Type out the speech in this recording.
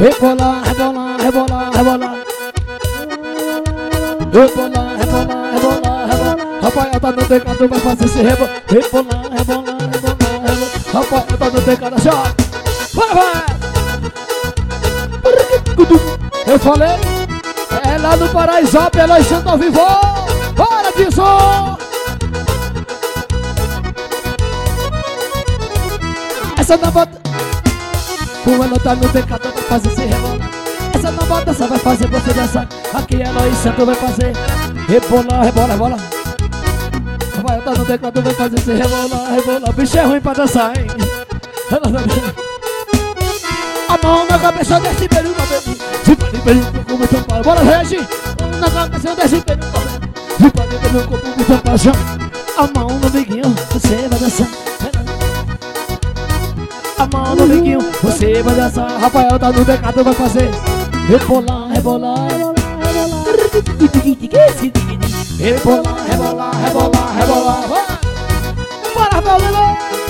Rebolar, rebolar, rebolar, rebolar. Rebolar, rebolar, rebolar, rebolar. Rafael tá no teclado, vai fazer esse rebolar. Rebolar, rebolar, rebolar, rebolar. Rafael tá no teclado, já. Bora, vai! Eu falei, é lá no Paraisópolis, é nós estamos ao vivo. Bora, Disso! Essa não bota. Com ela tá no teclado, vai fazer esse rebolar. Essa não bota, só vai fazer você dançar. Aqui é nós sempre vai fazer. Rebolar, rebolar, rebolar. Vai tá no teclado, vai fazer esse rebolar, rebolar. Bicho é ruim pra dançar, hein? A mão na cabeça desse peru, cabelo. Se pode ver o corpo muito para. Bora, Regi! A mão na cabeça desse peru, cabelo. Se pode ver o corpo muito para. A mão no biguinho, você vai dançar. A mão no biguinho, você vai dançar. Rafael tá no teclado, vai fazer. Rebolar, rebolar, rebolar. Rebolar, rebolar, rebolar, rebolar. Bora, Rafael!